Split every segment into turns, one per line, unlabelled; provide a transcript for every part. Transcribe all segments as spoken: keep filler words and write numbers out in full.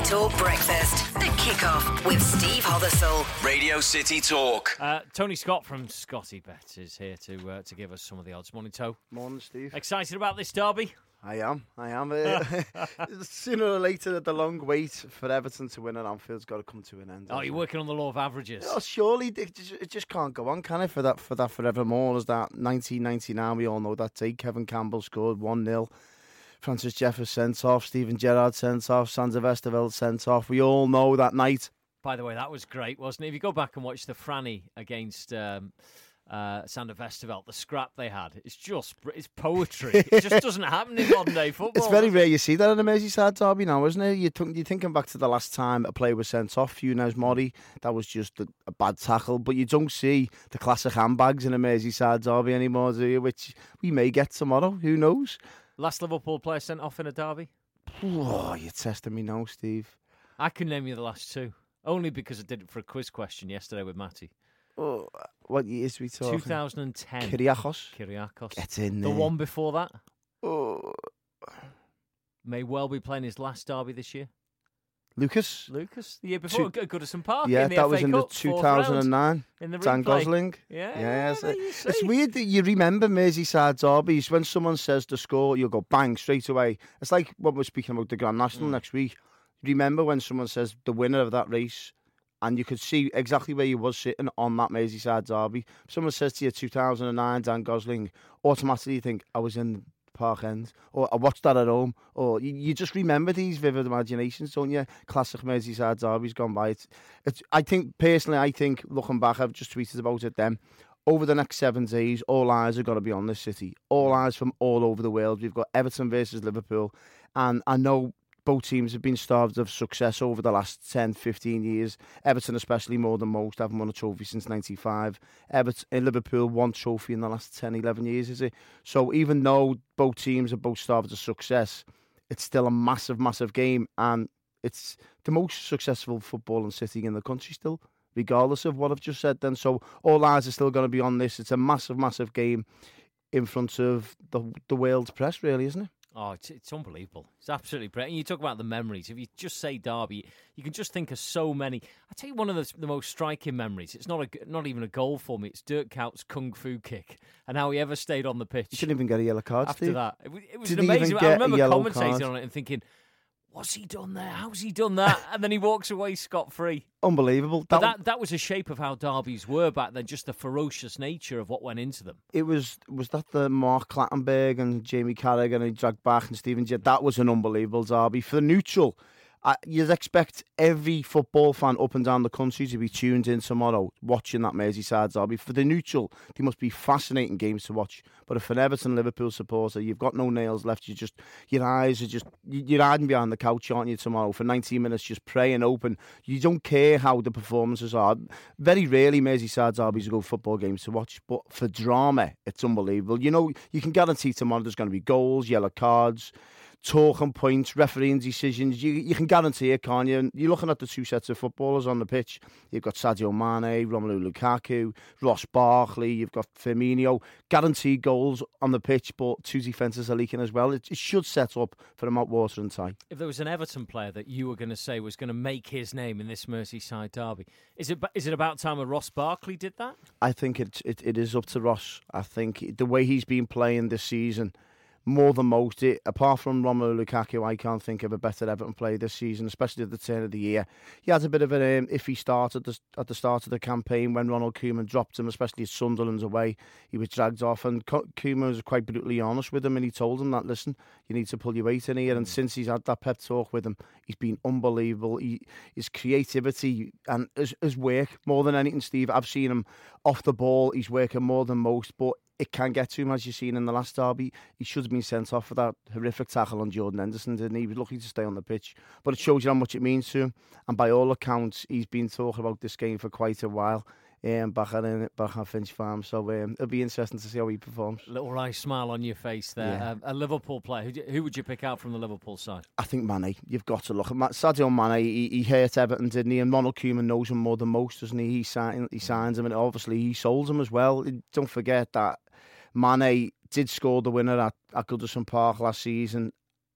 Talk Breakfast. The Kickoff with Steve Hothersall.
Radio City Talk.
Uh, Tony Scott from Scotty Bet is here to uh, to give us some of the odds. Morning, To.
Morning, Steve.
Excited about this derby?
I am. I am. Uh, sooner or later, the long wait for Everton to win at Anfield's got to come to an end.
Oh, you're working on the law of averages.
Oh, surely it just, it just can't go on, can it? For that, for that forevermore. As that nineteen ninety-nine, we all know that day. Kevin Campbell scored one nil. Francis Jeffers sent off. Steven Gerrard sent off. Sander Westerveld sent off. We all know that night.
By the way, that was great, wasn't it? If you go back and watch the Franny against um, uh, Sander Westerveld, the scrap they had, it's just it's poetry. It just doesn't happen in modern day football.
It's very rare you see that in a Merseyside derby now, isn't it? You're, th- you're thinking back to the last time a player was sent off, Funes Mori. That was just a, a bad tackle. But you don't see the classic handbags in a Merseyside derby anymore, do you? Which we may get tomorrow. Who knows?
Last Liverpool player sent off in a derby?
Oh, you're testing me now, Steve.
I can name you the last two. Only because I did it for a quiz question yesterday with Matty.
Oh, what years are we talking?
two thousand ten.
Kyriakos.
Kyriakos.
Get in
The
there.
one before that
Oh.
may well be playing his last derby this year.
Lucas.
Lucas, the year before,
Two-
at Goodison Park.
Yeah,
in the
that
F A
was in
Cup,
the two
fourth
thousand
round,
nine.
in the
Dan
replay.
Gosling.
Yeah,
Yeah,
there you
it's
see.
weird that you remember Merseyside derbies. When someone says the score, you'll go bang straight away. It's like when we're speaking about the Grand National
Mm.
next week. Remember when someone says the winner of that race, and you could see exactly where you was sitting on that Merseyside derby. If someone says to you two thousand nine Dan Gosling, automatically you think I was in Park End, or I watched that at home, or you, you just remember these vivid imaginations, don't you? Classic Merseyside derbies gone by. It's, it's, I think, personally, I think, looking back, I've just tweeted about it then, over the next seven days, all eyes are going to be on this city. All eyes from all over the world. We've got Everton versus Liverpool, and I know both teams have been starved of success over the last ten, fifteen years. Everton especially more than most. Haven't won a trophy since ninety-five. Everton, uh, Liverpool, one trophy in the last ten, eleven years, is it? So even though both teams are both starved of success, it's still a massive, massive game. And it's the most successful footballing city in the country still, regardless of what I've just said then. So all eyes are still going to be on this. It's a massive, massive game in front of the, the world's press, really, isn't it?
Oh, it's, it's unbelievable. It's absolutely brilliant. You talk about the memories. If you just say derby, you can just think of so many. I tell you, one of the, the most striking memories. It's not a, not even a goal for me. It's Dirk Kuyt's kung fu kick and how he ever stayed on the pitch.
You shouldn't even get a yellow card,
after
Steve.
that. It, was- it was
Didn't
an amazing.
even
I
get a
remember
yellow
commentating
card.
on it and thinking, "What's he done there? How's he done that?" And then he walks away scot free.
Unbelievable.
But
That,
that that was a shape of how derbies were back then. Just the ferocious nature of what went into them.
it was was that the Mark Clattenburg and Jamie Carragher and he dragged back and Stephen Jett. That was an unbelievable derby for the neutral. Uh, you'd expect every football fan up and down the country to be tuned in tomorrow watching that Merseyside derby. For the neutral, they must be fascinating games to watch. But if an Everton Liverpool supporter, you've got no nails left, you just your eyes are just you're hiding behind the couch, aren't you? Tomorrow for ninety minutes, just praying open. You don't care how the performances are. Very rarely Merseyside derbies are good football games to watch, but for drama, it's unbelievable. You know, you can guarantee tomorrow there's going to be goals, yellow cards, talking points, refereeing decisions. You you can guarantee it, can't you? And you're looking at the two sets of footballers on the pitch. You've got Sadio Mane, Romelu Lukaku, Ross Barkley. You've got Firmino. Guaranteed goals on the pitch, but two defences are leaking as well. It, it should set up for a mouth-watering tie.
If there was an Everton player that you were going to say was going to make his name in this Merseyside derby, is it is it about time that Ross Barkley did that?
I think it, it it is up to Ross. I think the way he's been playing this season, more than most, it, apart from Romelu Lukaku, I can't think of a better Everton player this season, especially at the turn of the year. He had a bit of an um, iffy start at the, at the start of the campaign when Ronald Koeman dropped him, especially at Sunderland's away. He was dragged off, and Co- Koeman was quite brutally honest with him, and he told him that, listen, you need to pull your weight in here. And since he's had that pep talk with him, he's been unbelievable. He, his creativity and his, his work, more than anything, Steve, I've seen him off the ball. He's working more than most, but it can get to him, as you've seen in the last derby. He should have been sent off for that horrific tackle on Jordan Henderson, didn't he? He was lucky to stay on the pitch. But it shows you how much it means to him. And by all accounts, he's been talking about this game for quite a while. Um, back at back at Finch Farm, so um, it'll be interesting to see how he performs.
Little wry smile on your face there.
Yeah.
Um, a Liverpool player. Who, do- who would you pick out from the Liverpool side?
I think Mane, you've got to look at Ma- Sadio Mane. He, he hurt Everton, didn't he? And Ronald Koeman knows him more than most, doesn't he? He signed, he signs him, and obviously he sold him as well. Don't forget that Mane did score the winner at, at Goodison Park last season.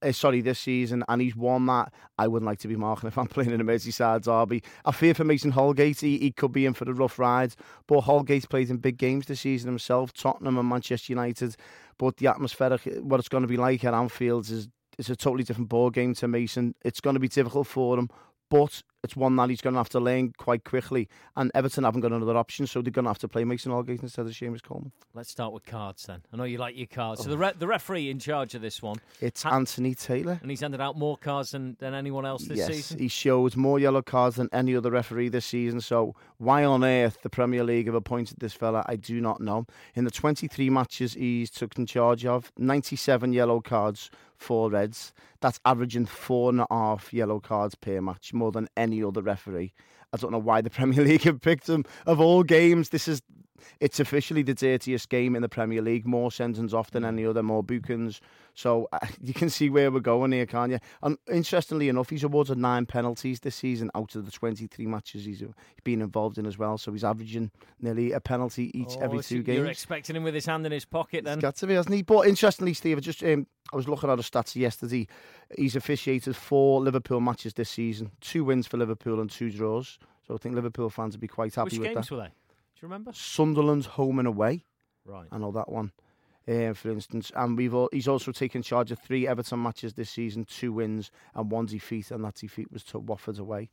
uh, sorry, this season, and he's one that I wouldn't like to be marking if I'm playing in a Merseyside derby. I fear for Mason Holgate, he, he could be in for a rough ride, but Holgate's played in big games this season himself, Tottenham and Manchester United, but the atmosphere, what it's going to be like at Anfield is, is a totally different ball game to Mason. It's going to be difficult for him, but it's one that he's going to have to learn quite quickly. And Everton haven't got another option, so they're going to have to play Mason Holgate instead of Seamus Coleman.
Let's start with cards then. I know you like your cards. So the re- the referee in charge of this one,
it's
ha-
Anthony Taylor.
And he's handed out more cards than, than anyone else this
yes,
season?
He showed more yellow cards than any other referee this season. So why on earth the Premier League have appointed this fella, I do not know. In the twenty-three matches he's took in charge of, ninety-seven yellow cards, four reds. That's averaging four and a half yellow cards per match, more than any other referee. I don't know why the Premier League have picked him. Of all games, this is it's officially the dirtiest game in the Premier League. More sendings off than any other, more bookings. So uh, you can see where we're going here, can't you? And interestingly enough, he's awarded nine penalties this season out of the twenty-three matches he's been involved in as well. So he's averaging nearly a penalty each
oh,
every
so
two games.
You're expecting him with his hand in his pocket then?
It's got to be, hasn't he? But interestingly, Steve, I just um, I was looking at the stats yesterday. He's officiated four Liverpool matches this season, two wins for Liverpool and two draws. So I think Liverpool fans would be quite happy
Which
with that.
Which games were they? Do you remember?
Sunderland's home and away.
Right.
I know that one, uh, for instance. And we've all, he's also taken charge of three Everton matches this season, two wins and one defeat, and that defeat was to Watford away.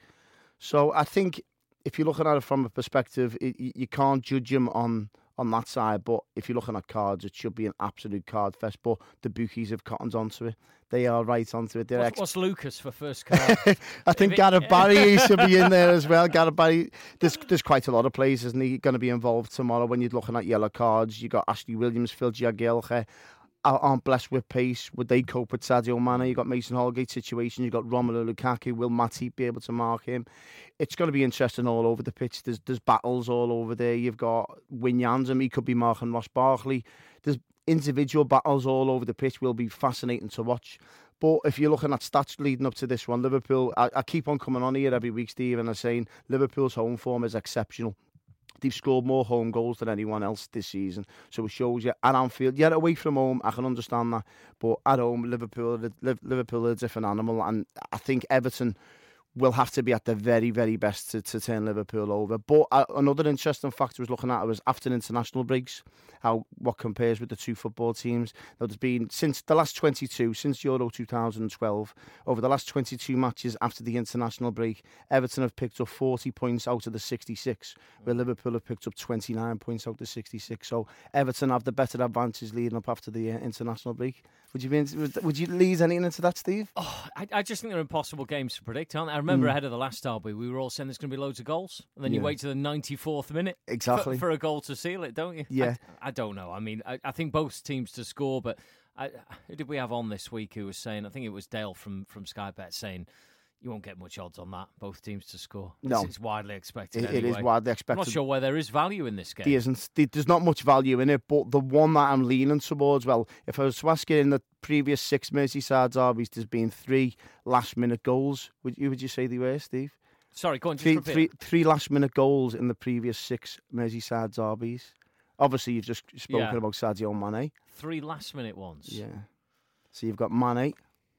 So I think if you're looking at it from a perspective, it, you can't judge him on, on that side, but if you're looking at cards, it should be an absolute card fest. But the bookies have cottoned onto it. They are right onto it. They're
what's,
ex-
what's Lucas for first card?
I think Gareth Barry should be in there as well. Gareth Barry, there's, there's quite a lot of players, isn't he, going to be involved tomorrow when you're looking at yellow cards. You've got Ashley Williams, Phil Jagielka, aren't blessed with pace. Would they cope with Sadio Mane? You've got Mason Holgate situation. You've got Romelu Lukaku. Will Matip be able to mark him? It's going to be interesting all over the pitch. There's there's battles all over there. You've got Wijnaldum. He could be marking Ross Barkley. There's individual battles all over the pitch. Will be fascinating to watch. But if you're looking at stats leading up to this one, Liverpool, I, I keep on coming on here every week, Steve, and I'm saying Liverpool's home form is exceptional. They've scored more home goals than anyone else this season. So it shows you at Anfield. Yeah, away from home, I can understand that. But at home, Liverpool, Liverpool are a different animal. And I think Everton will have to be at the very, very best to, to turn Liverpool over. But uh, another interesting factor I was looking at was after international breaks, how what compares with the two football teams. Now, there's been, since the last twenty-two, since Euro two thousand twelve, over the last twenty-two matches after the international break, Everton have picked up forty points out of the sixty-six, where Liverpool have picked up twenty-nine points out of the sixty-six. So Everton have the better advantage leading up after the uh, international break. Would you be into, would, would you lead anything into that, Steve?
Oh, I, I just think they're impossible games to predict, aren't they? I remember mm. ahead of the last derby, we were all saying there's going to be loads of goals, and then yeah. you wait to the ninety-fourth minute
exactly
for, for a goal to seal it, don't you?
Yeah.
I, I don't know. I mean, I, I think both teams to score, but I, who did we have on this week who was saying, I think it was Dale from, from Sky Bet saying, you won't get much odds on that, both teams to score.
No.
It's widely expected
it,
anyway.
It is widely expected.
I'm not sure where there is value in this game.
There isn't. There's not much value in it, but the one that I'm leaning towards, well, if I was to ask you in the previous six Merseyside derbies, there's been three last-minute goals. Would you, would you say they were, Steve?
Sorry, go on, just
three,
repeat.
Three, three last-minute goals in the previous six Merseyside derbies. Obviously, you've just spoken
yeah.
about Sadio Mane.
Three last-minute ones.
Yeah. So you've got Mane.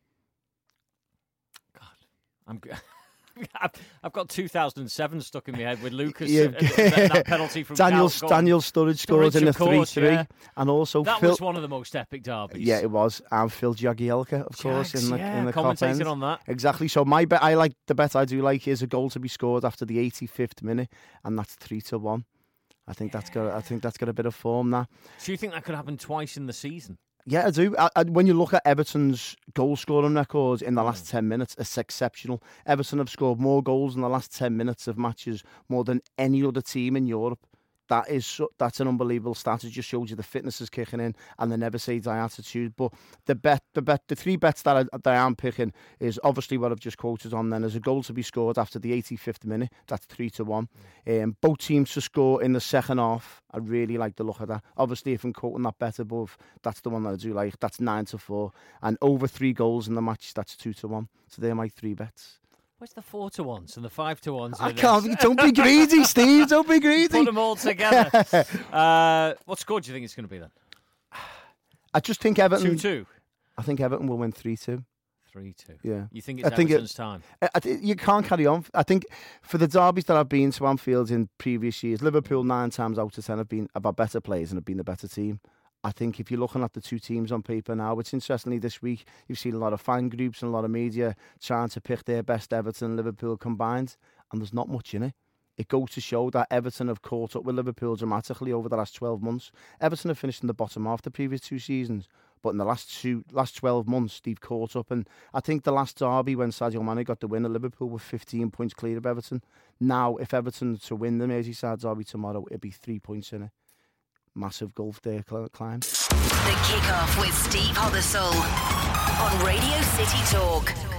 God, I'm good. I've got two thousand seven stuck in my head with Lucas.
Yeah.
uh, that, that penalty from
Daniel
Cal-
Daniel Sturridge scored in the three three. Yeah. And also
that
Phil,
was one of the most epic derbies.
Yeah, it was. And Phil Jagielka, of
Jags,
course, in the,
yeah,
in the
commentating
end.
on that.
Exactly. So my bet, I like the bet I do like is a goal to be scored after the eighty-fifth minute, and that's three to one. I think yeah. that's got. I think that's got a bit of form now.
Do you think that could happen twice in the season?
Yeah, I do. I, I, when you look at Everton's goal scoring records in the last ten minutes, it's exceptional. Everton have scored more goals in the last ten minutes of matches more than any other team in Europe. That is so, that's an unbelievable stat. It just shows you the fitness is kicking in and the never say die attitude. But the bet, the bet, the three bets that I, that I am picking is obviously what I've just quoted on. Then there's a goal to be scored after the eighty-fifth minute. That's three to one. Um, both teams to score in the second half. I really like the look of that. Obviously, if I'm quoting that bet above, that's the one that I do like. That's nine to four, and over three goals in the match. That's two to one. So they're my three bets.
Where's the four to ones and the five to ones?
I can't. Be, don't be greedy, Steve. Don't be greedy.
Put them all together. uh, what score do you think it's going to be then?
I just think Everton.
Two two.
I think Everton will win three two.
three two.
Yeah.
You think it's
I think it-
Everton's time?
I, I think you can't carry on. I think for the derbies that I've been to Anfield in previous years, Liverpool nine times out of ten have been about better players and have been the better team. I think if you're looking at the two teams on paper now, it's interestingly this week you've seen a lot of fan groups and a lot of media trying to pick their best Everton and Liverpool combined, and there's not much in it. It goes to show that Everton have caught up with Liverpool dramatically over the last twelve months. Everton have finished in the bottom half the previous two seasons, but in the last two, last twelve months, they've caught up. And I think the last derby when Sadio Mane got the win at Liverpool were fifteen points clear of Everton. Now, if Everton to win the Merseyside derby tomorrow, it'd be three points in it. Massive gulf there climb.
The Kickoff with Steve Hothersall on Radio City Talk.